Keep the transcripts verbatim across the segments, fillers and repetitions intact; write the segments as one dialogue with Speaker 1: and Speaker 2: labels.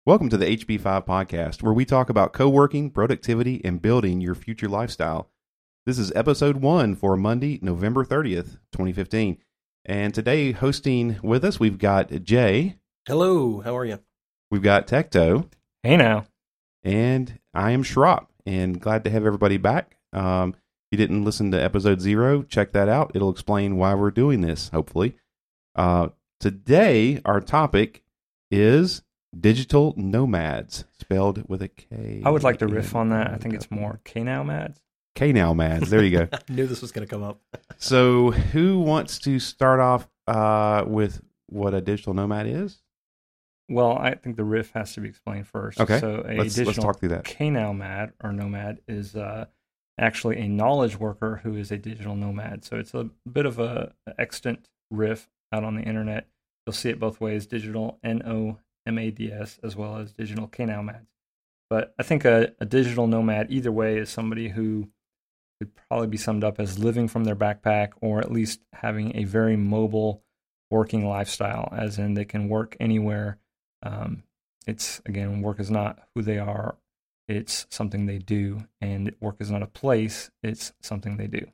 Speaker 1: Welcome to the H B five podcast, where we talk about co-working, productivity, and building your future lifestyle. This is episode one for Monday, November thirtieth, twenty fifteen. And today, hosting with us, we've got Jay.
Speaker 2: Hello, how are you?
Speaker 1: We've got Tecto.
Speaker 3: Hey now.
Speaker 1: And I am Schropp, and glad to have everybody back. Um, if you didn't listen to episode zero, check that out. It'll explain why we're doing this, hopefully. Uh, today, our topic is digital nomads, spelled with a K.
Speaker 3: I would like to riff on that. I think it's more K-now-mads.
Speaker 1: K-now-mads. There you go.
Speaker 2: I knew this was going to come up.
Speaker 1: So who wants to start off uh, with what a digital nomad is?
Speaker 3: Well, I think the riff has to be explained first.
Speaker 1: Okay,
Speaker 3: So a
Speaker 1: let's,
Speaker 3: digital
Speaker 1: let's talk through that.
Speaker 3: K-now-mad or nomad is uh, actually a knowledge worker who is a digital nomad. So it's a bit of a extant riff out on the internet. You'll see it both ways, digital N O M A D S, as well as digital K-now-mads. But I think a, a digital nomad, either way, is somebody who would probably be summed up as living from their backpack, or at least having a very mobile working lifestyle, as in they can work anywhere. Um, it's, again, work is not who they are, it's something they do. And work is not a place, it's something they do.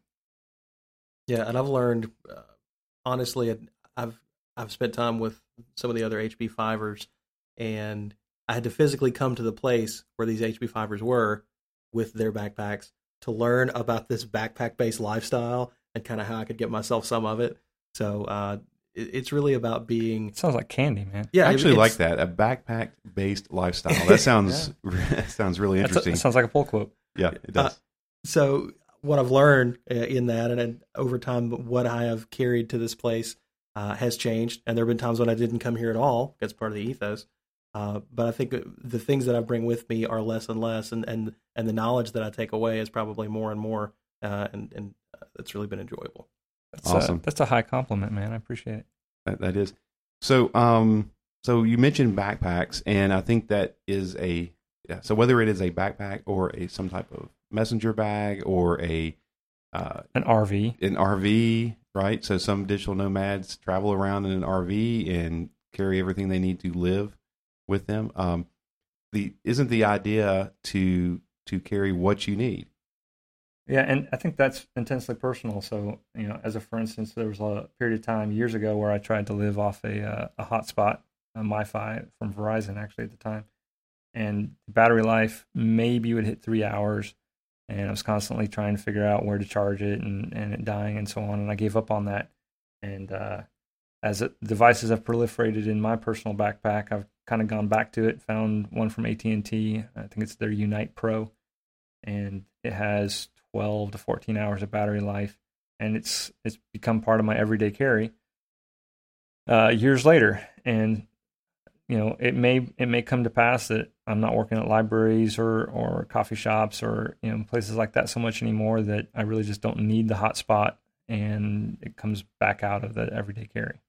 Speaker 2: Yeah, and I've learned, uh, honestly, I've I've spent time with some of the other H B fivers, and I had to physically come to the place where these H B fivers were with their backpacks to learn about this backpack-based lifestyle and kind of how I could get myself some of it. So uh, it, it's really about being...
Speaker 3: It sounds like candy, man.
Speaker 1: Yeah, I actually like that, a backpack-based lifestyle. That sounds yeah. sounds really interesting.
Speaker 3: That sounds like a pull quote.
Speaker 1: Yeah, it does.
Speaker 2: Uh, so what I've learned uh, in that, and, and over time, what I have carried to this place uh, has changed. And there have been times when I didn't come here at all. That's part of the ethos. Uh, but I think the things that I bring with me are less and less, and, and, and the knowledge that I take away is probably more and more, uh, and, and it's really been enjoyable.
Speaker 3: That's
Speaker 1: awesome.
Speaker 3: A, that's a high compliment, man. I appreciate it.
Speaker 1: That, that is. So, um, so you mentioned backpacks, and I think that is a, yeah, so whether it is a backpack or a some type of messenger bag or a uh,
Speaker 3: an R V,
Speaker 1: an R V, right? So some digital nomads travel around in an R V and carry everything they need to live with them. Um, the isn't the idea to to carry what you need?
Speaker 3: Yeah, and I think that's intensely personal. So, you know, as a for instance, there was a period of time years ago where I tried to live off a uh, a hotspot, a MiFi from Verizon, actually at the time, and battery life maybe would hit three hours, and I was constantly trying to figure out where to charge it and and it dying and so on, and I gave up on that. And uh, as it, devices have proliferated in my personal backpack, I've kind of gone back to it, found one from A T and T. I think it's their Unite Pro, and it has twelve to fourteen hours of battery life, and it's it's become part of my everyday carry uh, years later. And you know, it may it may come to pass that I'm not working at libraries or or coffee shops or you know places like that so much anymore that I really just don't need the hotspot, and it comes back out of the everyday carry.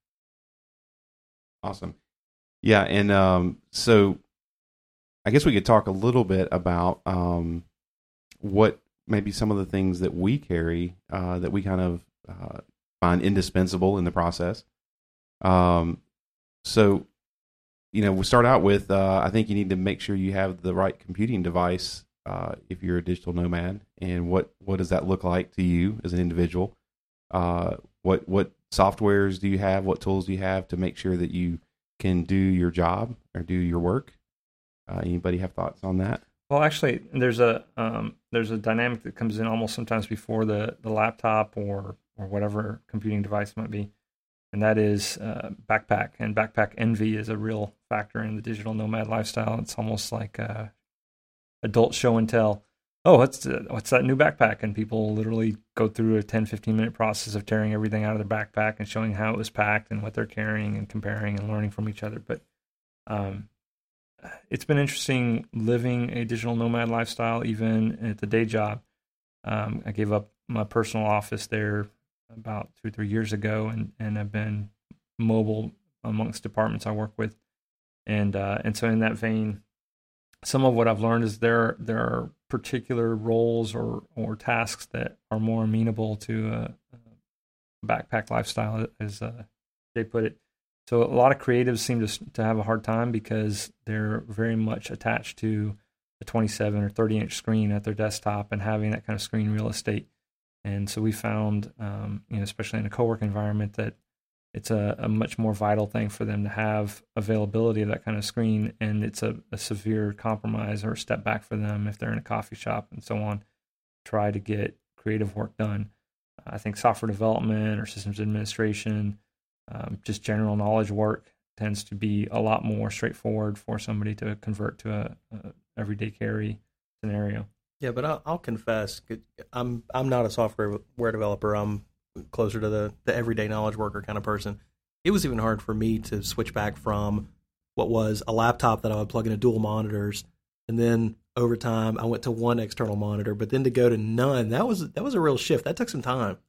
Speaker 1: Awesome. Yeah, and um, so I guess we could talk a little bit about um, what maybe some of the things that we carry uh, that we kind of uh, find indispensable in the process. Um, so, you know, we start out with, uh, I think you need to make sure you have the right computing device uh, if you're a digital nomad. And what, what does that look like to you as an individual? Uh, what what softwares do you have? What tools do you have to make sure that you can do your job or do your work? Uh, anybody have thoughts on that?
Speaker 3: Well, actually, there's a um, there's a dynamic that comes in almost sometimes before the, the laptop or or whatever computing device might be, and that is uh, backpack. And backpack envy is a real factor in the digital nomad lifestyle. It's almost like uh, adult show and tell. Oh, what's the, what's that new backpack? And people literally go through a ten, fifteen minute process of tearing everything out of their backpack and showing how it was packed and what they're carrying and comparing and learning from each other. But um, it's been interesting living a digital nomad lifestyle, even at the day job. Um, I gave up my personal office there about two or three years ago, and, and I've been mobile amongst departments I work with. And uh, and so in that vein, some of what I've learned is there there are particular roles or, or tasks that are more amenable to a, a backpack lifestyle, as uh, Jay put it. So a lot of creatives seem to to have a hard time because they're very much attached to a twenty-seven or thirty inch screen at their desktop and having that kind of screen real estate. And so we found, um, you know, especially in a co-work environment, that it's a, a much more vital thing for them to have availability of that kind of screen, and it's a, a severe compromise or a step back for them if they're in a coffee shop and so on, try to get creative work done. I think software development or systems administration, um, just general knowledge work tends to be a lot more straightforward for somebody to convert to a, a everyday carry scenario.
Speaker 2: Yeah, but I'll, I'll confess, I'm I'm not a software developer. I'm closer to the, the everyday knowledge worker kind of person. It was even hard for me to switch back from what was a laptop that I would plug into dual monitors, and then over time I went to one external monitor, but then to go to none, that was that was a real shift. That took some time.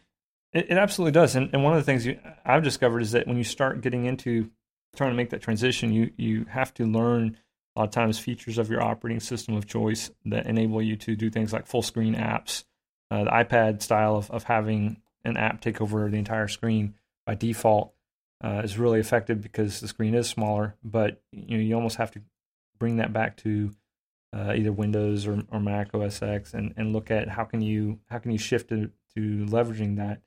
Speaker 3: It, it absolutely does. And, and one of the things you, I've discovered is that when you start getting into trying to make that transition, you you have to learn a lot of times features of your operating system of choice that enable you to do things like full screen apps. Uh, the iPad style of, of having an app take over the entire screen by default uh, is really effective because the screen is smaller, but you know you almost have to bring that back to uh, either Windows or, or Mac O S X and, and look at how can you how can you shift to, to leveraging that,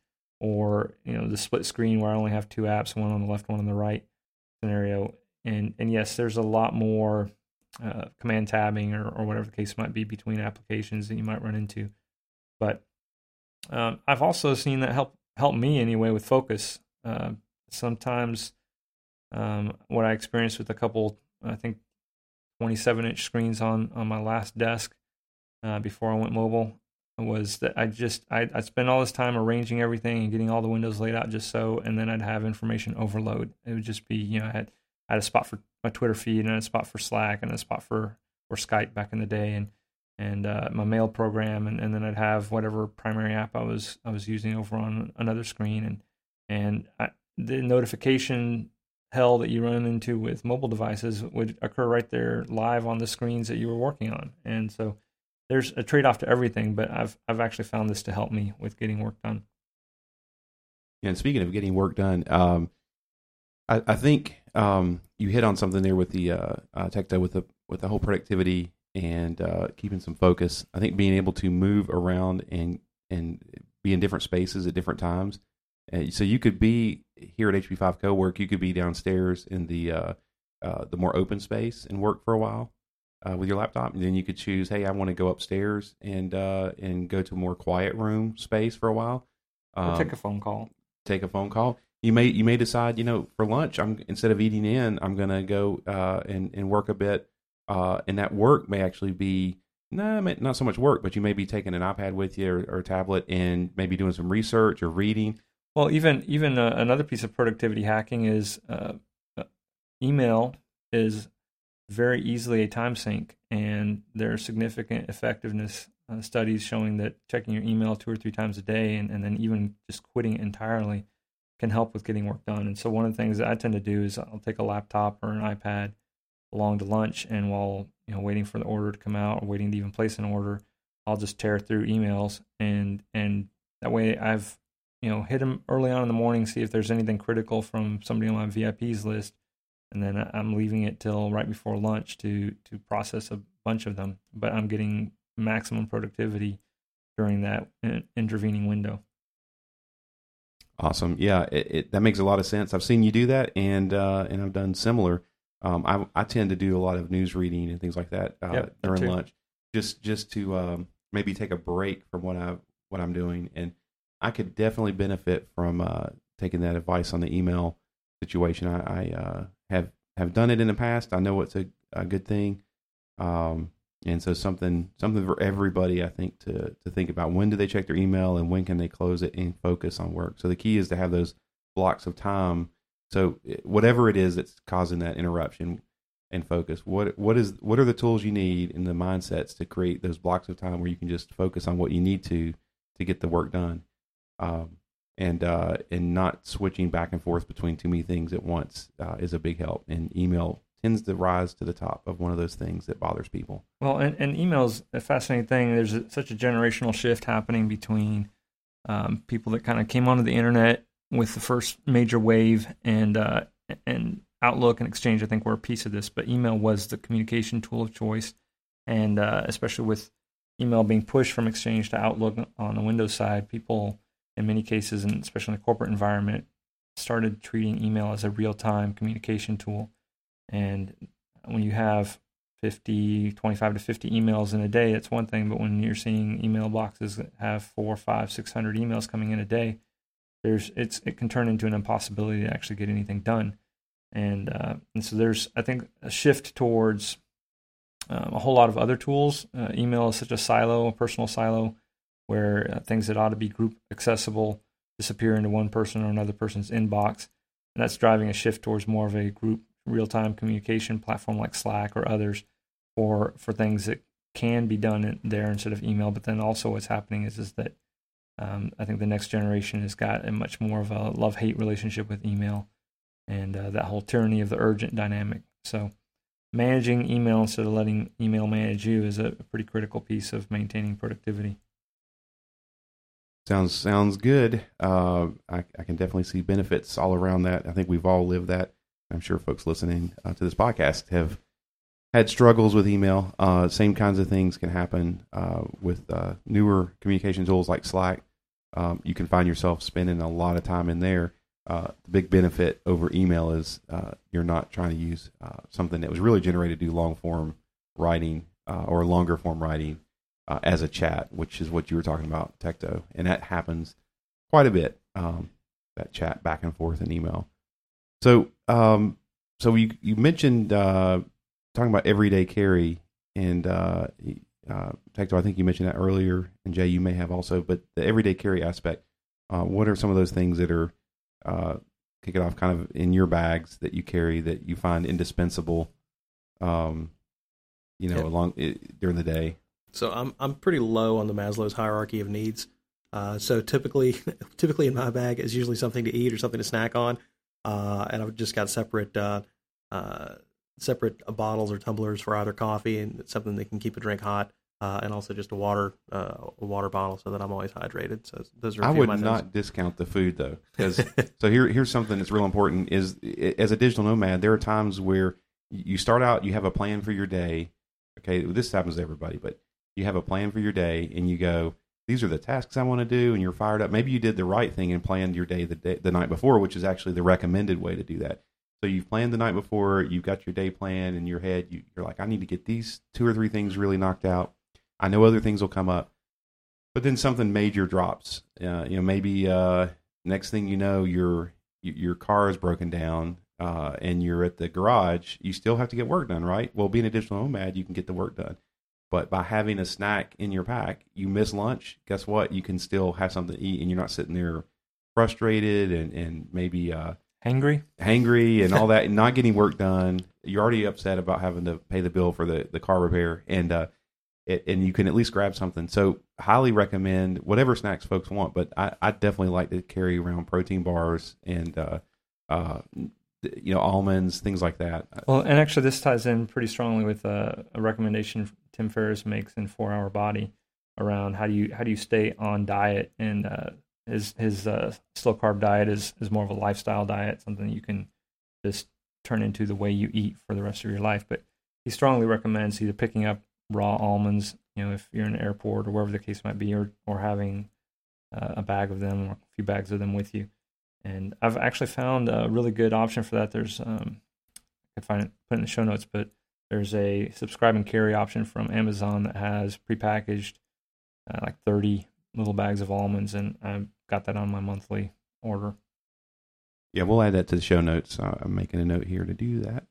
Speaker 3: or you know the split screen where I only have two apps, one on the left, one on the right scenario. And and yes, there's a lot more uh, command tabbing or, or whatever the case might be between applications that you might run into. But um, I've also seen that help help me anyway with focus. Uh, sometimes um, what I experienced with a couple, I think, twenty-seven inch screens on, on my last desk uh, before I went mobile was that I just, I, I'd spend all this time arranging everything and getting all the windows laid out just so, and then I'd have information overload. It would just be, you know, I had, I had a spot for my Twitter feed and a spot for Slack and a spot for, for Skype back in the day, and and uh, my mail program, and, and then I'd have whatever primary app I was I was using over on another screen, and and I, the notification hell that you run into with mobile devices would occur right there live on the screens that you were working on, and so there's a trade-off to everything. But I've I've actually found this to help me with getting work done.
Speaker 1: Yeah, and speaking of getting work done, um, I, I think um, you hit on something there with the uh, uh, Tecto with the with the whole productivity and uh, keeping some focus. I think being able to move around and and be in different spaces at different times. Uh, so you could be here at H P five Cowork, you could be downstairs in the uh, uh, the more open space and work for a while uh, with your laptop, and then you could choose, hey, I want to go upstairs and uh, and go to a more quiet room space for a while.
Speaker 3: Um, or take a phone call.
Speaker 1: Take a phone call. You may you may decide, you know, for lunch, I'm instead of eating in, I'm gonna go uh, and and work a bit. Uh, and that work may actually be, nah, not so much work, but you may be taking an iPad with you or, or a tablet and maybe doing some research or reading.
Speaker 3: Well, even even uh, another piece of productivity hacking is uh, email is very easily a time sink, and there are significant effectiveness uh, studies showing that checking your email two or three times a day, and, and then even just quitting it entirely, can help with getting work done. And so one of the things that I tend to do is I'll take a laptop or an iPad along to lunch, and while you know waiting for the order to come out or waiting to even place an order, I'll just tear through emails, and and that way I've you know hit them early on in the morning, see if there's anything critical from somebody on my V I Ps list, and then I'm leaving it till right before lunch to to process a bunch of them. But I'm getting maximum productivity during that intervening window.
Speaker 1: Awesome, yeah, it, it, that makes a lot of sense. I've seen you do that, and uh, and I've done similar. Um, I, I tend to do a lot of news reading and things like that uh,
Speaker 3: yep,
Speaker 1: during lunch, just just to um, maybe take a break from what I what I'm doing, and I could definitely benefit from uh, taking that advice on the email situation. I, I uh, have have done it in the past. I know it's a, a good thing, um, and so something something for everybody, I think, to to think about. When do they check their email, and when can they close it and focus on work? So the key is to have those blocks of time. So whatever it is that's causing that interruption and focus, what what is what are the tools you need and the mindsets to create those blocks of time where you can just focus on what you need to to get the work done, um, and uh, and not switching back and forth between too many things at once uh, is a big help. And email tends to rise to the top of one of those things that bothers people.
Speaker 3: Well, and, and email's a fascinating thing. There's a, such a generational shift happening between um, people that kind of came onto the internet with the first major wave, and uh, and Outlook and Exchange, I think, were a piece of this, but email was the communication tool of choice. And uh, especially with email being pushed from Exchange to Outlook on the Windows side, people in many cases, and especially in the corporate environment, started treating email as a real-time communication tool. And when you have fifty, twenty-five to fifty emails in a day, it's one thing, but when you're seeing email boxes that have four, five, six hundred emails coming in a day, there's it's it can turn into an impossibility to actually get anything done. And uh, and so there's, I think, a shift towards um, a whole lot of other tools. Uh, email is such a silo, a personal silo, where uh, things that ought to be group accessible disappear into one person or another person's inbox. And that's driving a shift towards more of a group real-time communication platform like Slack or others for for things that can be done in there instead of email. But then also what's happening is, is that um, I think the next generation has got a much more of a love-hate relationship with email and uh, that whole tyranny of the urgent dynamic. So managing email instead of letting email manage you is a, a pretty critical piece of maintaining productivity.
Speaker 1: Sounds sounds good. Uh, I, I can definitely see benefits all around that. I think we've all lived that. I'm sure folks listening uh, to this podcast have had struggles with email. Uh, same kinds of things can happen uh, with uh, newer communication tools like Slack. Um, you can find yourself spending a lot of time in there. Uh, the big benefit over email is uh, you're not trying to use uh, something that was really generated to do long form writing uh, or longer form writing uh, as a chat, which is what you were talking about, Tecto. And that happens quite a bit, um, that chat back and forth in email. So, um, so you you mentioned uh, talking about everyday carry, and uh, uh, Tecto, I think you mentioned that earlier, and Jay, you may have also. But the everyday carry aspect, uh, what are some of those things that are uh, kick it off, kind of in your bags that you carry that you find indispensable, um, you know,
Speaker 2: yeah.
Speaker 1: along it, during the day?
Speaker 2: So I'm I'm pretty low on the Maslow's hierarchy of needs. Uh, so typically, typically in my bag is usually something to eat or something to snack on. Uh, and I've just got separate uh, uh, separate bottles or tumblers for either coffee and something that can keep a drink hot, uh, and also just a water uh, a water bottle so that I'm always hydrated. So those are a
Speaker 1: I
Speaker 2: few
Speaker 1: would
Speaker 2: of my
Speaker 1: not
Speaker 2: things.
Speaker 1: discount the food though, because so here here's something that's real important is as a digital nomad, there are times where you start out, you have a plan for your day. Okay, this happens to everybody, but you have a plan for your day and you go, these are the tasks I want to do, and you're fired up. Maybe you did the right thing and planned your day the day, the night before, which is actually the recommended way to do that. So you've planned the night before, you've got your day plan in your head. You, you're like, I need to get these two or three things really knocked out. I know other things will come up, but then something major drops. Uh, you know, maybe uh, next thing you know, your your car is broken down uh, and you're at the garage. You still have to get work done, right? Well, being a digital nomad, you can get the work done. But by having a snack in your pack, you miss lunch, guess what? You can still have something to eat, and you're not sitting there frustrated and, and maybe uh,
Speaker 3: hangry,
Speaker 1: hangry and all that, and not getting work done. You're already upset about having to pay the bill for the, the car repair, and uh, it, and you can at least grab something. So highly recommend whatever snacks folks want, but I, I definitely like to carry around protein bars and uh, uh, you know, almonds, things like that.
Speaker 3: Well, and actually this ties in pretty strongly with uh, a recommendation Tim Ferriss makes in four hour Body around how do you how do you stay on diet, and uh, his his uh, slow carb diet is is more of a lifestyle diet, something you can just turn into the way you eat for the rest of your life. But he strongly recommends either picking up raw almonds, you know, if you're in an airport or wherever the case might be, or or having uh, a bag of them or a few bags of them with you. And I've actually found a really good option for that. There's um, I could find it, put it in the show notes, but there's a subscribe and carry option from Amazon that has prepackaged uh, like thirty little bags of almonds, and I've got that on my monthly order.
Speaker 1: Yeah, we'll add that to the show notes. Uh, I'm making a note here to do that.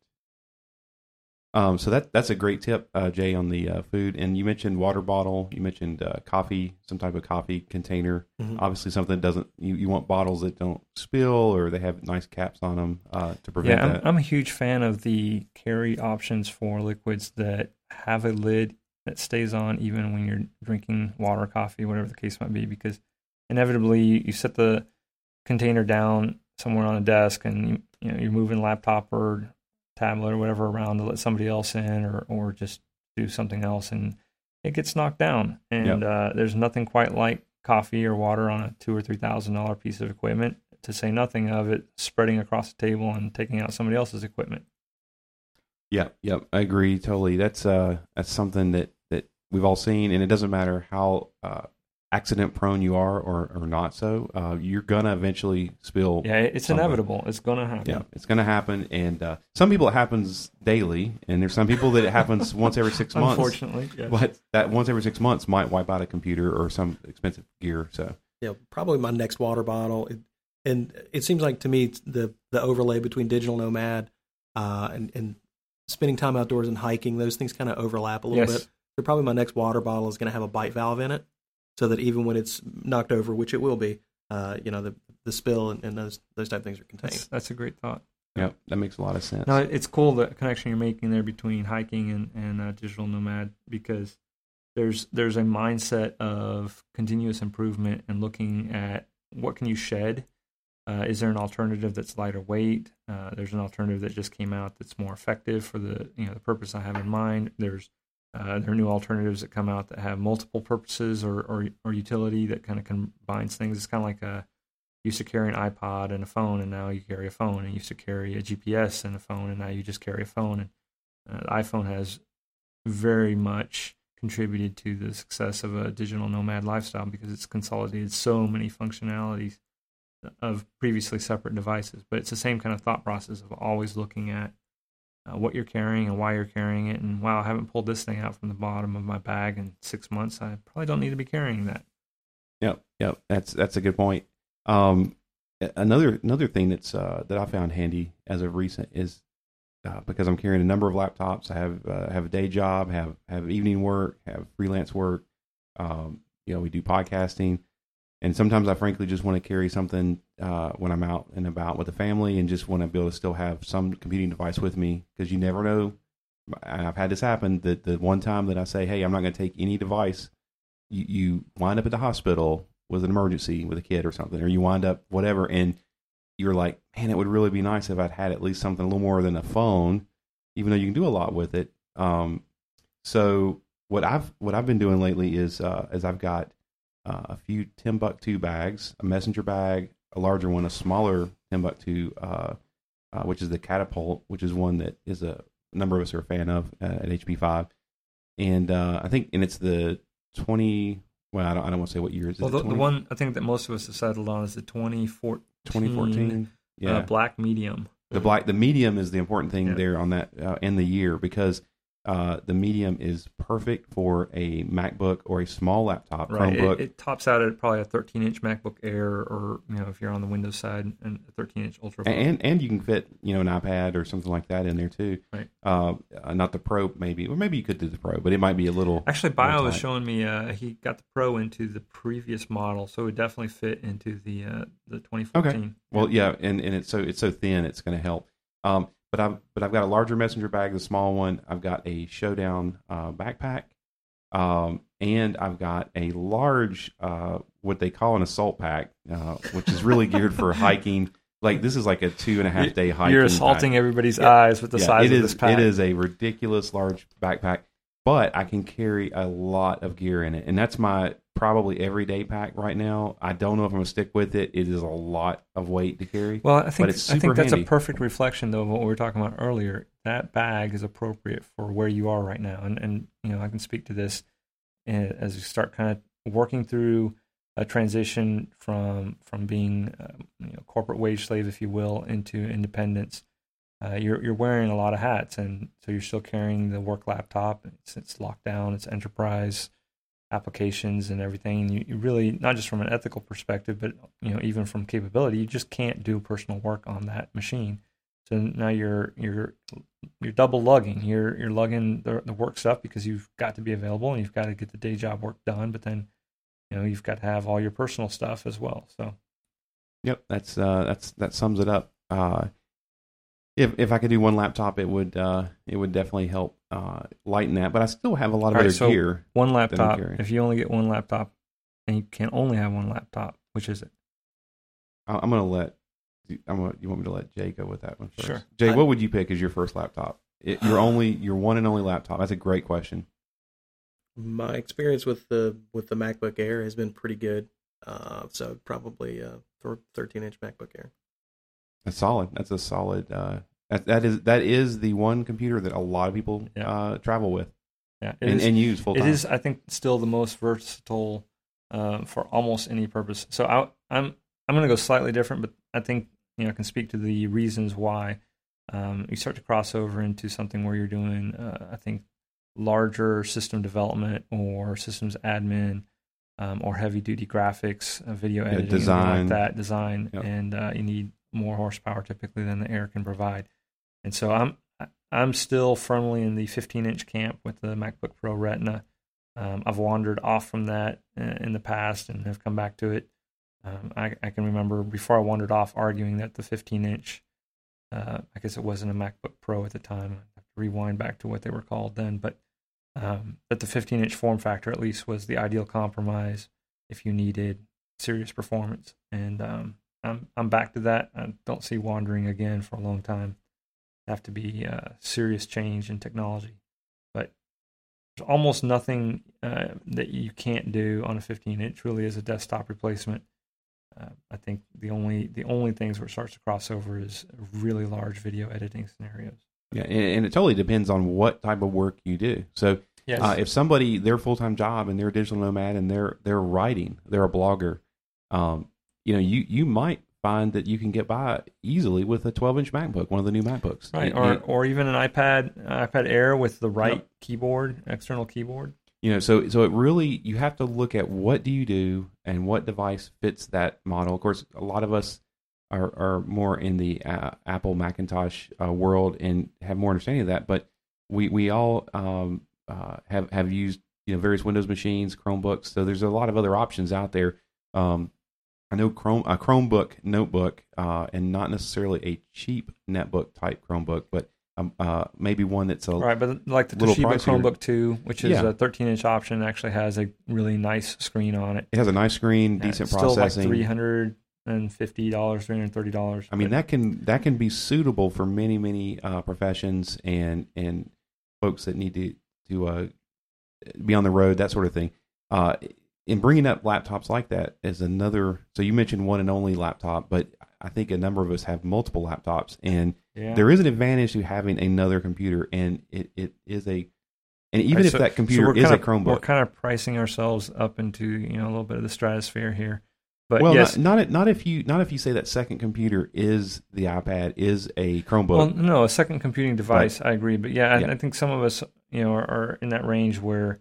Speaker 1: Um, so that that's a great tip, uh, Jay, on the uh, food. And you mentioned water bottle. You mentioned uh, coffee, some type of coffee container. Mm-hmm. Obviously, something that doesn't. You, you want bottles that don't spill, or they have nice caps on them uh, to prevent
Speaker 3: yeah, I'm,
Speaker 1: that.
Speaker 3: I'm a huge fan of the carry options for liquids that have a lid that stays on even when you're drinking water, coffee, whatever the case might be, because inevitably you set the container down somewhere on a desk, and you, you know you're moving laptop or tablet or whatever around to let somebody else in, or or just do something else, and it gets knocked down. And yep. uh, there's nothing quite like coffee or water on a two or three thousand dollar piece of equipment, to say nothing of it spreading across the table and taking out somebody else's equipment.
Speaker 1: Yeah, yep, I agree totally. That's uh, that's something that, that we've all seen, and it doesn't matter how uh, accident prone you are or, or not. So uh, you're gonna eventually spill.
Speaker 3: Yeah, it's something. Inevitable. It's gonna happen.
Speaker 1: Yeah, it's gonna happen, and uh, some people it happens daily, and there's some people that it happens once every six months.
Speaker 3: Unfortunately, yeah.
Speaker 1: But that once every six months might wipe out a computer or some expensive gear. So
Speaker 2: yeah, probably my next water bottle. It, and it seems like to me the the overlay between Digital Nomad uh, and and spending time outdoors and hiking, those things kind of overlap a little
Speaker 3: yes.
Speaker 2: bit. So probably my next water bottle is going to have a bite valve in it, so that even when it's knocked over, which it will be, uh, you know, the the spill and, and those those type of things are contained.
Speaker 3: That's, that's a great thought.
Speaker 1: Yep, that makes a lot of sense.
Speaker 3: No, it's cool the connection you're making there between hiking and and uh, Digital Nomad, because there's there's a mindset of continuous improvement and looking at what can you shed. Uh, is there an alternative that's lighter weight? Uh, there's an alternative that just came out that's more effective for the you know the purpose I have in mind. There's uh, there are new alternatives that come out that have multiple purposes or or, or utility that kind of combines things. It's kind of like a you used to carry an iPod and a phone, and now you carry a phone. And you used to carry a G P S and a phone, and now you just carry a phone. And uh, the iPhone has very much contributed to the success of a digital nomad lifestyle because it's consolidated so many functionalities of previously separate devices. But it's the same kind of thought process of always looking at uh, what you're carrying and why you're carrying it. And wow, I haven't pulled this thing out from the bottom of my bag in six months. I probably don't need to be carrying that.
Speaker 1: Yep, yep. That's that's a good point. Um, another another thing that's uh, that I found handy as of recent is uh, because I'm carrying a number of laptops. I have uh, have a day job, have have evening work, have freelance work. Um, you know, we do podcasting. And sometimes I frankly just want to carry something uh, when I'm out and about with the family and just want to be able to still have some computing device with me because you never know. I've had this happen that the one time that I say, hey, I'm not going to take any device, you, you wind up at the hospital with an emergency with a kid or something, or you wind up whatever, and you're like, man, it would really be nice if I'd had at least something a little more than a phone, even though you can do a lot with it. Um, so what I've what I've been doing lately is uh, is I've got Uh, a few Timbuk two bags, a messenger bag, a larger one, a smaller Timbuk two, uh, uh, which is the Catapult, which is one that is a, a number of us are a fan of uh, at H P five. And uh, I think, and it's the twenty, well, I don't, I don't want to say what year is it.
Speaker 3: Well, the, the one I think that most of us have settled on is the twenty fourteen,
Speaker 1: twenty fourteen yeah.
Speaker 3: uh, black medium.
Speaker 1: The black, the medium is the important thing
Speaker 3: yeah.
Speaker 1: there on that uh, in the year because Uh, the medium is perfect for a MacBook or a small laptop,
Speaker 3: right.
Speaker 1: Chromebook.
Speaker 3: It, it tops out at probably a thirteen inch MacBook Air, or you know, if you're on the Windows side, and a thirteen inch Ultra.
Speaker 1: And and you can fit you know an iPad or something like that in there too.
Speaker 3: Right.
Speaker 1: Uh, not the Pro, maybe, or maybe you could do the Pro, but it might be a little.
Speaker 3: Actually, Bio was showing me uh, he got the Pro into the previous model, so it would definitely fit into the uh, the twenty fourteen.
Speaker 1: Okay. Well, yeah, and, and it's so it's so thin, it's going to help. Um, But I've but I've got a larger messenger bag, the small one. I've got a Showdown uh, backpack, um, and I've got a large uh, what they call an assault pack, uh, which is really geared for hiking. Like this is like a two and a half day hiking.
Speaker 3: You're assaulting
Speaker 1: pack.
Speaker 3: everybody's
Speaker 1: yeah.
Speaker 3: eyes with the
Speaker 1: yeah,
Speaker 3: size
Speaker 1: it
Speaker 3: of
Speaker 1: is,
Speaker 3: this pack.
Speaker 1: It is a ridiculous large backpack, but I can carry a lot of gear in it, and that's my probably everyday pack right now. I don't know if I'm going to stick with it. It is a lot of weight to carry.
Speaker 3: Well, I think
Speaker 1: but it's super
Speaker 3: I think that's
Speaker 1: handy.
Speaker 3: a perfect reflection, though, of what we were talking about earlier. That bag is appropriate for where you are right now, and and you know I can speak to this as you start kind of working through a transition from from being um, you know corporate wage slave, if you will, into independence. Uh, you're you're wearing a lot of hats, and so you're still carrying the work laptop. It's, it's locked down. It's enterprise applications and everything. And you, you really, not just from an ethical perspective, but you know even from capability, you just can't do personal work on that machine. So now you're you're you're double lugging. You're you're lugging the, the work stuff because you've got to be available and you've got to get the day job work done. But then you know you've got to have all your personal stuff as well. So
Speaker 1: yep, that's uh, that's that sums it up. Uh, If if I could do one laptop, it would uh, it would definitely help uh, lighten that. But I still have a lot of
Speaker 3: All right,
Speaker 1: other
Speaker 3: so
Speaker 1: gear.
Speaker 3: One laptop. If you only get one laptop, and you can only have one laptop, which is it?
Speaker 1: I'm gonna let. I'm gonna, you want me to let Jay go with that one first?
Speaker 3: Sure.
Speaker 1: Jay,
Speaker 2: I,
Speaker 1: what would you pick as your first laptop? It, your only, your one and only laptop. That's a great question.
Speaker 2: My experience with the with the MacBook Air has been pretty good. Uh, so probably a thirteen inch MacBook Air.
Speaker 1: That's solid. That's a solid. Uh, that that is that is the one computer that a lot of people
Speaker 3: Yeah.
Speaker 1: uh, travel with.
Speaker 3: Yeah, it
Speaker 1: and,
Speaker 3: is,
Speaker 1: and use full
Speaker 3: it
Speaker 1: time.
Speaker 3: is, I think, still the most versatile uh, for almost any purpose. So I, I'm I'm going to go slightly different, but I think you know I can speak to the reasons why um, you start to cross over into something where you're doing, uh, I think, larger system development or systems admin um, or heavy duty graphics, uh, video
Speaker 1: Yeah,
Speaker 3: editing,
Speaker 1: design.
Speaker 3: anything like that, design,
Speaker 1: Yep.
Speaker 3: and uh, you need more horsepower typically than the Air can provide. And so I'm I'm still firmly in the fifteen inch camp with the MacBook Pro Retina. Um, I've wandered off from that in the past and have come back to it. Um, I, I can remember before I wandered off arguing that the fifteen inch, uh, I guess it wasn't a MacBook Pro at the time. I have to rewind back to what they were called then, but um, that the fifteen inch form factor at least was the ideal compromise if you needed serious performance. And um, I'm I'm back to that. I don't see wandering again for a long time. Have to be uh, serious change in technology, but there's almost nothing uh, that you can't do on a fifteen inch. Really is a desktop replacement. Uh, I think the only the only things where it starts to cross over is really large video editing scenarios.
Speaker 1: Yeah, and, and it totally depends on what type of work you do. So
Speaker 3: Yes.
Speaker 1: uh, if somebody their full time job and they're a digital nomad and they're they're writing, they're a blogger, um, you know, you you might find that you can get by easily with a twelve inch MacBook, one of the new MacBooks.
Speaker 3: Right,
Speaker 1: You-
Speaker 3: or
Speaker 1: you-
Speaker 3: or even an iPad iPad Air with the right
Speaker 1: Yep.
Speaker 3: keyboard, external keyboard.
Speaker 1: You know, so so it really you have to look at what do you do and what device fits that model. Of course, a lot of us are are more in the uh, Apple Macintosh uh, world and have more understanding of that. But we we all um, uh, have have used you know various Windows machines, Chromebooks. So there's a lot of other options out there. Um, I know Chrome a Chromebook notebook, uh, and not necessarily a cheap netbook type Chromebook, but um, uh, maybe one that's a
Speaker 3: Right, but like the
Speaker 1: little
Speaker 3: Toshiba
Speaker 1: pricier.
Speaker 3: Chromebook two, which is
Speaker 1: Yeah.
Speaker 3: a thirteen inch option, actually has a really nice screen on it.
Speaker 1: it has a nice screen,
Speaker 3: Uh,
Speaker 1: decent
Speaker 3: it's still
Speaker 1: processing.
Speaker 3: like three hundred fifty dollars, three hundred thirty dollars.
Speaker 1: I mean that can that can be suitable for many many uh, professions and and folks that need to to uh, be on the road, that sort of thing. Uh, in bringing up laptops like that is another. So you mentioned one and only laptop, but I think a number of us have multiple laptops, and
Speaker 3: yeah.
Speaker 1: there is an advantage to having another computer, and it, it is a. And even
Speaker 3: Right,
Speaker 1: if
Speaker 3: so-
Speaker 1: that
Speaker 3: so
Speaker 1: computer
Speaker 3: we're
Speaker 1: is
Speaker 3: kind
Speaker 1: a
Speaker 3: of-
Speaker 1: Chromebook,
Speaker 3: we're kind of pricing ourselves up into you know a little bit of the stratosphere here. But
Speaker 1: well,
Speaker 3: yes,
Speaker 1: not, not not if you not if you say that second computer is the iPad, is a Chromebook.
Speaker 3: well, no, a second computing device, I agree. But yeah, I,
Speaker 1: Yeah.
Speaker 3: I think some of us, you know, are, are in that range where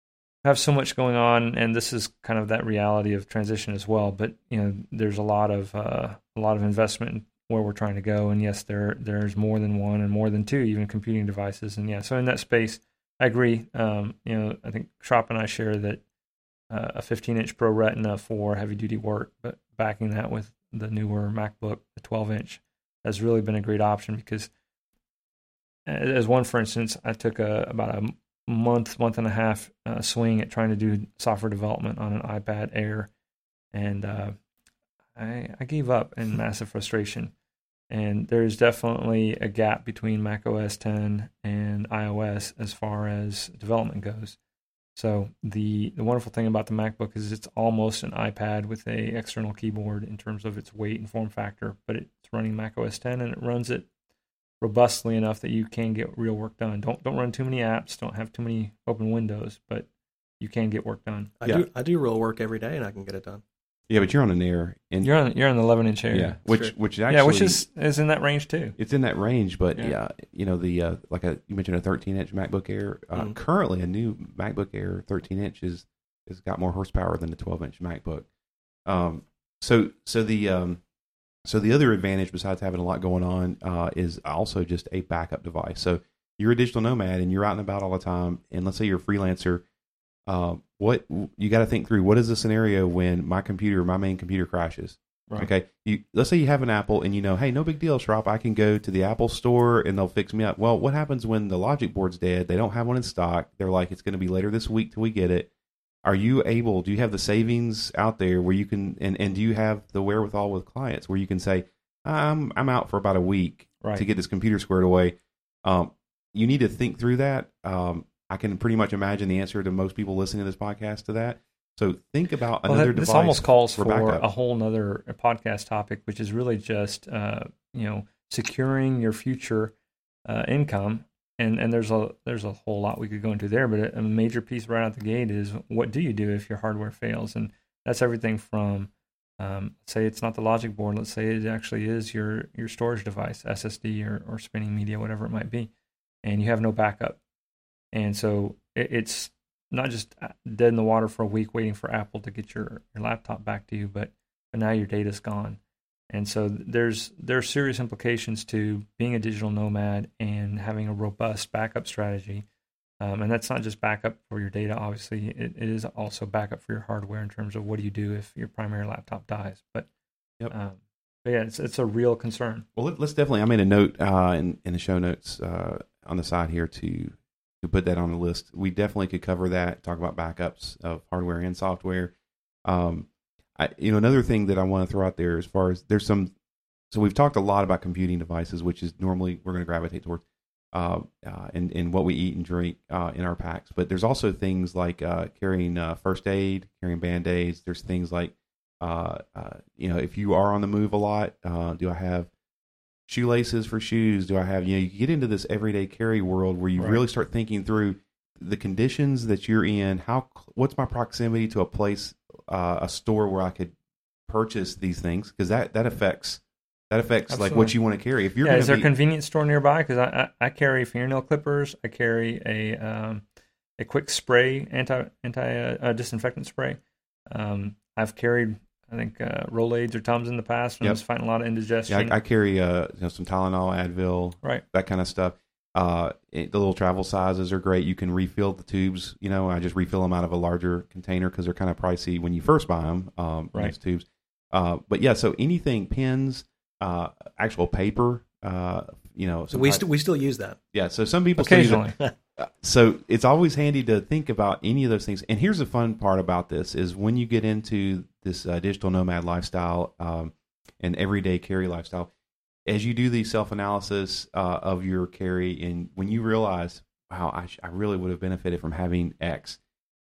Speaker 3: we have so much going on, and this is kind of that reality of transition as well. But you know, there's a lot of uh, a lot of investment in where we're trying to go, and yes, there there's more than one and more than two even computing devices, and yeah, so in that space, I agree. Um, you know, I think Trop and I share that. Uh, a fifteen inch Pro Retina for heavy duty work, but backing that with the newer MacBook, the twelve inch, has really been a great option because, as one for instance, I took a about a month, month and a half uh, swing at trying to do software development on an iPad Air, and uh, I, I gave up in massive frustration. And there's definitely a gap between macOS ten and iOS as far as development goes. So the, the wonderful thing about the MacBook is it's almost an iPad with a external keyboard in terms of its weight and form factor, but it's running macOS ten and it runs it robustly enough that you can get real work done. Don't don't run too many apps, don't have too many open windows, but you can get work done.
Speaker 2: I
Speaker 1: Yeah.
Speaker 2: do I do real work every day, and I can get it done.
Speaker 1: yeah, but you're on an Air, and
Speaker 3: You're on you're on the eleven inch Air.
Speaker 1: yeah, which
Speaker 2: true.
Speaker 1: which actually
Speaker 3: yeah, which is is in that range too.
Speaker 1: it's in that range, but
Speaker 3: Yeah.
Speaker 1: yeah, you know the uh, like a you mentioned a thirteen inch MacBook Air. Uh,
Speaker 2: Mhm.
Speaker 1: Currently, a new MacBook Air thirteen inch is has got more horsepower than the twelve inch MacBook. Um, so so the um, so the other advantage besides having a lot going on uh, is also just a backup device. So you're a digital nomad and you're out and about all the time, and let's say you're a freelancer. Uh, what you got to think through? What is the scenario when my computer, my main computer, crashes?
Speaker 3: Right.
Speaker 1: Okay, you let's say you have an Apple and you know, hey, no big deal, Schropp. I can go to the Apple store and they'll fix me up. Well, what happens when the Logic board's dead? They don't have one in stock. They're like, it's going to be later this week till we get it. Are you able? Do you have the savings out there where you can? And, and do you have the wherewithal with clients where you can say, I'm I'm out for about a week
Speaker 3: Right.
Speaker 1: to get this computer squared away? Um, you need to think through that. Um, I can pretty much imagine the answer to most people listening to this podcast to that. So think about
Speaker 3: well,
Speaker 1: another
Speaker 3: that,
Speaker 1: device.
Speaker 3: This almost calls for,
Speaker 1: for
Speaker 3: a whole nother podcast topic, which is really just uh, you know securing your future uh, income. And and there's a there's a whole lot we could go into there, but a, a major piece right out the gate is what do you do if your hardware fails? And that's everything from um, say it's not the logic board. Let's say it actually is your your storage device, S S D or, or spinning media, whatever it might be, and you have no backup. And so it, it's not just dead in the water for a week waiting for Apple to get your, your laptop back to you, but, but now your data's gone. And so there's there's serious implications to being a digital nomad and having a robust backup strategy. Um, and that's not just backup for your data, obviously. It, it is also backup for your hardware in terms of what do you do if your primary laptop dies. But,
Speaker 1: yep.
Speaker 3: um, but yeah, it's it's a real concern.
Speaker 1: Well, let, let's definitely, I made a note uh, in, in the show notes uh, on the side here to to put that on the list. We definitely could cover that, talk about backups of hardware and software. Um I, you know, another thing that I want to throw out there as far as there's some, so we've talked a lot about computing devices, which is normally we're going to gravitate towards, uh, uh, and, and what we eat and drink uh, in our packs. But there's also things like uh, carrying uh, first aid, carrying Band-Aids. There's things like, uh, uh, you know, if you are on the move a lot, uh, do I have shoelaces for shoes? Do I have, you know, you get into this everyday carry world where you
Speaker 2: Right.
Speaker 1: really start thinking through the conditions that you're in. How, what's my proximity to a place, uh, a store where I could purchase these things? Because that, that affects that affects
Speaker 3: Absolutely.
Speaker 1: like what you want to carry. If you're
Speaker 3: yeah,
Speaker 1: gonna
Speaker 3: is there
Speaker 1: be,
Speaker 3: a convenience store nearby? Because I, I I carry fingernail clippers. I carry a um, a quick spray anti anti uh, disinfectant spray. Um, I've carried I think uh, Rolaids or Tums in the past when
Speaker 1: Yep.
Speaker 3: I was fighting a lot of indigestion.
Speaker 1: yeah, I, I carry uh, you know, some Tylenol, Advil,
Speaker 3: right.
Speaker 1: that kind of stuff. Uh, it, the little travel sizes are great. You can refill the tubes. You know, I just refill them out of a larger container because they're kind of pricey when you first buy them. Um,
Speaker 3: Right.
Speaker 1: Those tubes. Uh, but yeah, so anything, pens, uh, actual paper. Uh, you know,
Speaker 2: So we
Speaker 1: sometimes-
Speaker 2: st- we still use that.
Speaker 1: yeah. So some people still use it.
Speaker 3: Occasionally.
Speaker 1: So it's always handy to think about any of those things. And here's the fun part about this is when you get into this uh, digital nomad lifestyle um, and everyday carry lifestyle, as you do the self-analysis uh, of your carry, and when you realize, wow, I, sh- I really would have benefited from having X,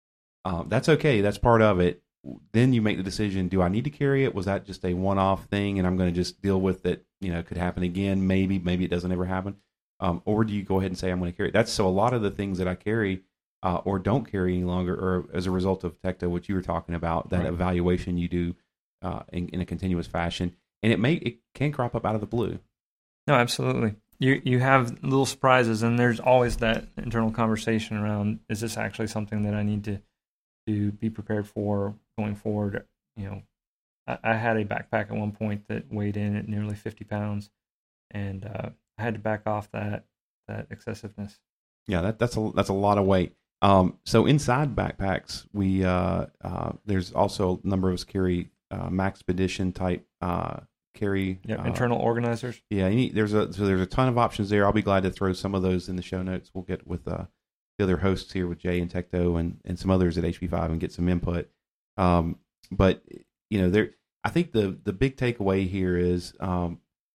Speaker 1: um, that's okay. That's part of it. Then you make the decision, do I need to carry it? Was that just a one-off thing and I'm going to just deal with it? You know, it could happen again. Maybe, maybe it doesn't ever happen. Um, or do you go ahead and say, I'm going to carry it? That's so a lot of the things that I carry uh, or don't carry any longer or as a result of Tecto, what you were talking about, that
Speaker 3: Right.
Speaker 1: evaluation you do uh, in, in a continuous fashion. And it may it can crop up out of the blue.
Speaker 3: No, absolutely. You you have little surprises, and there's always that internal conversation around: is this actually something that I need to to be prepared for going forward? You know, I, I had a backpack at one point that weighed in at nearly fifty pounds, and uh, I had to back off that that excessiveness.
Speaker 1: Yeah, that, that's a that's a lot of weight. Um, so inside backpacks, we uh, uh, there's also a number of us carry uh, Maxpedition type uh, carry.
Speaker 3: Yep,
Speaker 1: uh,
Speaker 3: internal organizers.
Speaker 1: Yeah, you need, there's a so there's a ton of options there. I'll be glad to throw some of those in the show notes. We'll get with uh, the other hosts here with Jay and Tecto and, and some others at H P five and get some input. Um, but you know, there I think the the big takeaway here is um,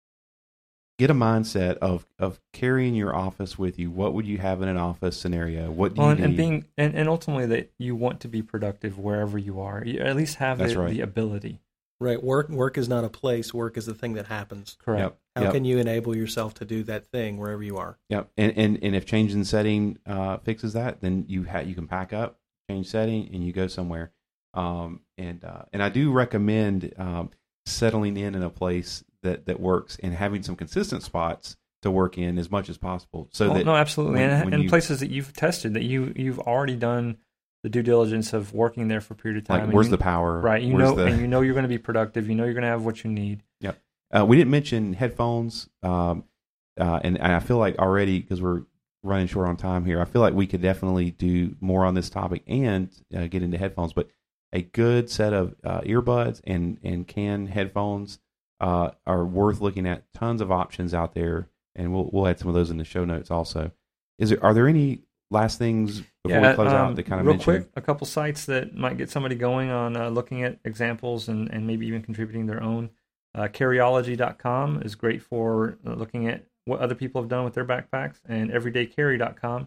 Speaker 1: get a mindset of of carrying your office with you. What would you have in an office scenario? What do
Speaker 3: Well,
Speaker 1: you
Speaker 3: and,
Speaker 1: need?
Speaker 3: and being and, and ultimately that you want to be productive wherever you are. You at least have
Speaker 1: That's
Speaker 3: the,
Speaker 1: right.
Speaker 3: the ability.
Speaker 2: Right. Work work is not a place. Work is the thing that happens.
Speaker 3: Correct.
Speaker 1: Yep.
Speaker 2: How
Speaker 1: yep.
Speaker 2: can you enable yourself to do that thing wherever you are?
Speaker 1: Yep. And, and and if changing setting uh, fixes that, then you ha- you can pack up, change setting, and you go somewhere. Um, and uh, and I do recommend um, settling in in a place that, that works and having some consistent spots to work in as much as possible. So
Speaker 3: Well,
Speaker 1: that
Speaker 3: no, absolutely,
Speaker 1: when-
Speaker 3: and,
Speaker 1: when
Speaker 3: and
Speaker 1: you-
Speaker 3: places that you've tested that you you've already done the due diligence of working there for a period of time.
Speaker 1: like
Speaker 3: and
Speaker 1: where's
Speaker 3: you,
Speaker 1: the power?
Speaker 3: right? You
Speaker 1: Where's
Speaker 3: know,
Speaker 1: the,
Speaker 3: and you know you're going to be productive. You know you're going to have what you need.
Speaker 1: Uh, we didn't mention headphones, um, uh, and, and I feel like already because we're running short on time here, I feel like we could definitely do more on this topic and uh, get into headphones. But a good set of uh, earbuds and and can headphones uh, are worth looking at. Tons of options out there, and we'll we'll add some of those in the show notes also. Is there are there any last things before we close
Speaker 3: um,
Speaker 1: out that kind of
Speaker 3: real
Speaker 1: mention?
Speaker 3: quick, a couple sites that might get somebody going on uh, looking at examples and, and maybe even contributing their own. Uh, Carryology dot com is great for uh, looking at what other people have done with their backpacks, and everyday carry dot com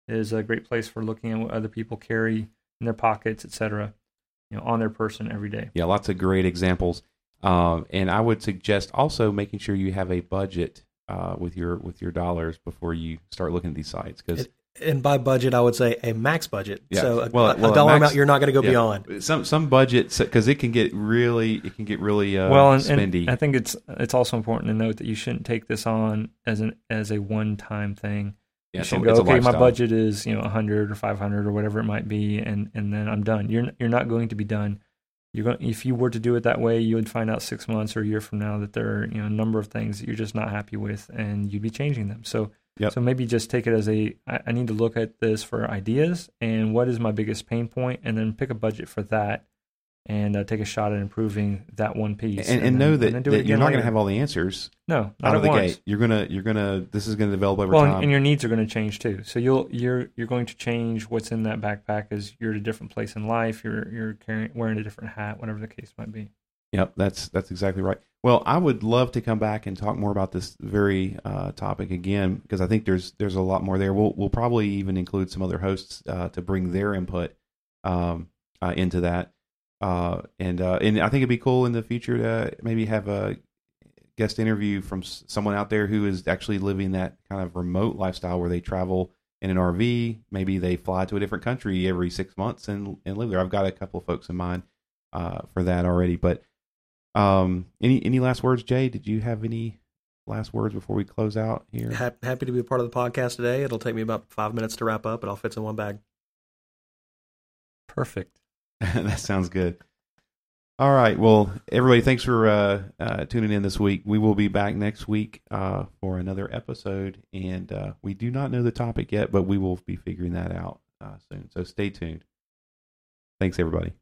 Speaker 3: is a great place for looking at what other people carry in their pockets, et cetera, you know, on their person every day.
Speaker 1: Yeah, lots of great examples. Uh, and I would suggest also making sure you have a budget uh, with your with your dollars before you start looking at these sites. Because
Speaker 2: and by budget, I would say a max budget.
Speaker 1: Yeah.
Speaker 2: So a,
Speaker 1: Well,
Speaker 2: a
Speaker 1: well, a
Speaker 2: dollar
Speaker 1: max-
Speaker 2: amount you're not going to go
Speaker 1: yeah,
Speaker 2: beyond.
Speaker 1: some some budgets, because it can get really it can get really uh,
Speaker 3: well, and,
Speaker 1: spendy.
Speaker 3: and I think it's it's also important to note that you shouldn't take this on as an as a one time thing.
Speaker 1: Yeah,
Speaker 3: You
Speaker 1: it's
Speaker 3: should
Speaker 1: a-
Speaker 3: go,
Speaker 1: it's a
Speaker 3: okay, my
Speaker 1: lifestyle.
Speaker 3: budget is, you know, one hundred or five hundred or whatever it might be, and, and then I'm done. You're you're not going to be done. You're going, if you were to do it that way, you would find out six months or a year from now that there are, you know, a number of things that you're just not happy with, and you'd be changing them. So
Speaker 1: Yep.
Speaker 3: so maybe just take it as a, I, I need to look at this for ideas, and what is my biggest pain point, and then pick a budget for that, and uh, take a shot at improving that one piece.
Speaker 1: and, and know
Speaker 3: then-
Speaker 1: that,
Speaker 3: and then do
Speaker 1: that
Speaker 3: it
Speaker 1: you're
Speaker 3: again
Speaker 1: not going to
Speaker 3: later.
Speaker 1: have all the answers
Speaker 3: no,
Speaker 1: out
Speaker 3: not
Speaker 1: of
Speaker 3: at
Speaker 1: the
Speaker 3: once.
Speaker 1: gate. You're gonna you're gonna this is going to develop over
Speaker 3: Well,
Speaker 1: time.
Speaker 3: and, and your needs are going to change too. So you'll you're you're going to change what's in that backpack as you're at a different place in life. You're you're carrying wearing a different hat, whatever the case might be.
Speaker 1: Yep, that's that's exactly right. Well, I would love to come back and talk more about this very uh, topic again, because I think there's there's a lot more there. We'll we'll probably even include some other hosts uh, to bring their input um, uh, into that, uh, and uh, and I think it'd be cool in the future to maybe have a guest interview from s- someone out there who is actually living that kind of remote lifestyle where they travel in an R V. Maybe they fly to a different country every six months and and live there. I've got a couple of folks in mind uh, for that already, but. Um, any any last words, Jay? Did you have any last words before we close out here?
Speaker 2: Hap- Happy to be a part of the podcast today. It'll take me about five minutes to wrap up, but I'll fit in one bag.
Speaker 3: Perfect.
Speaker 1: That sounds good. All right. Well, everybody, thanks for uh, uh, tuning in this week. We will be back next week uh, for another episode, and uh, we do not know the topic yet, but we will be figuring that out uh, soon. So stay tuned. Thanks, everybody.